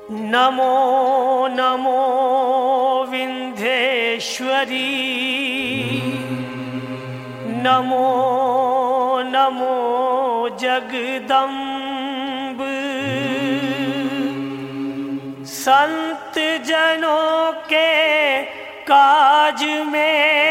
नमो नमो विंध्येश्वरी, नमो नमो जगदम्ब। संत जनों के काज में